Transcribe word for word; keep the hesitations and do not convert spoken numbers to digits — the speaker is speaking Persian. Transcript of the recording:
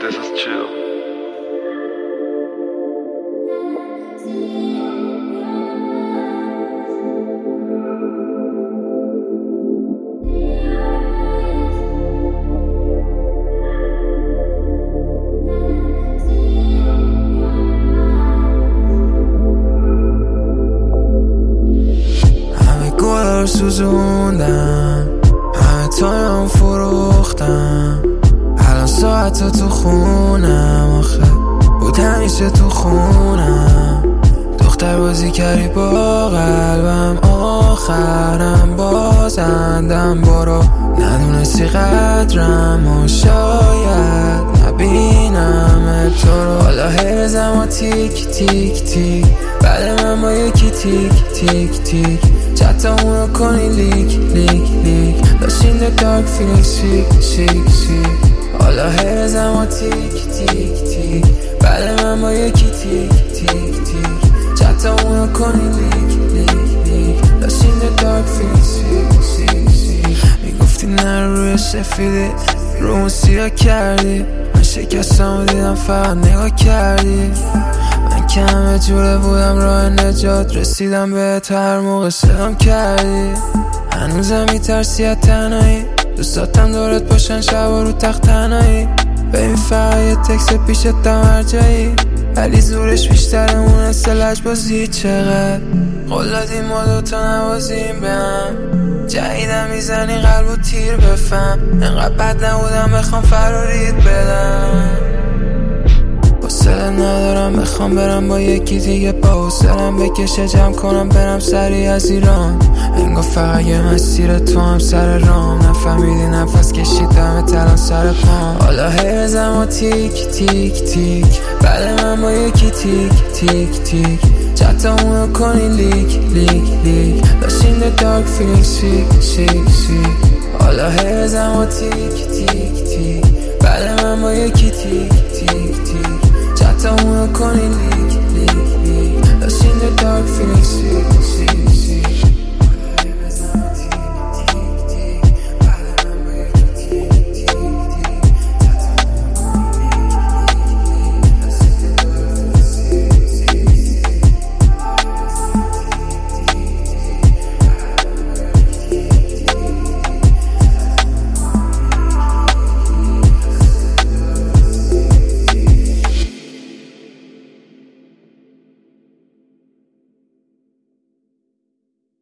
This is chill. همه گل سوزوندم، همه تایم فروختم، الان ساعت تو خونم، آخه بود همیشه تو خونم. دختر بازی کردی با قلبم، آخرم بازندم. برو ندونستی قدرم و شاید نبینم تو رو. حالا هر زمان تیک تیک تیک، بعد من با یکی تیک تیک تیک، چطا اونو کنی لیک لیک لیک، داشتین در دارک فیلینگ سیک سیک سیک. حالا هر زمان تیک تیک تیک، بعد من با یکی تیک تیک تیک، چطا اونو کنی لیک لیک لیک، داشتین در دارک فیلینگ سیک سیک سیک. میگفتی نه روی سفیدی، رومو سیاه کردی، من شکستم دیدم فقط نگاه کردی. من که همه جوره بودم راه نجات، رسیدم به تو هر موقع صدام کردی. هنوزم میترسی از تنهایی، دوستاتم دورت باشن شب و رو تخت تنهایی. ببین فقط یه تکس پیشت دم هر جایی، ولی زورش بیشتره اون است لجبازی. چقدر قول دادیم ما دوتا نوازیم به هم، جدیدم میزنی قلب و تیر بفهم. انقدر بد نبودم بخوام فراریت بدم، حوصله ندارم بخوام برم با یکی دیگه، با حوصلم بکشه جمع کنم برم سری از ایران. انگار فقط یه مسیر تو هم سر رام، نفهمیدی نفس کشیدم الان سر پام. حالا هر زمان تیک تیک تیک، بعد من با یکی تیک تیک تیک، چطا اونو کنی لیک لیک لیک، داشتین در دارک فیلینگ سیک سیک سیک. حالا هر زمان تیک تیک تیک، بعد من با یکی تیک تیک تیک، چطا اونو کنی لیک لیک لیک، داشتین در دارک فیلینگ سیک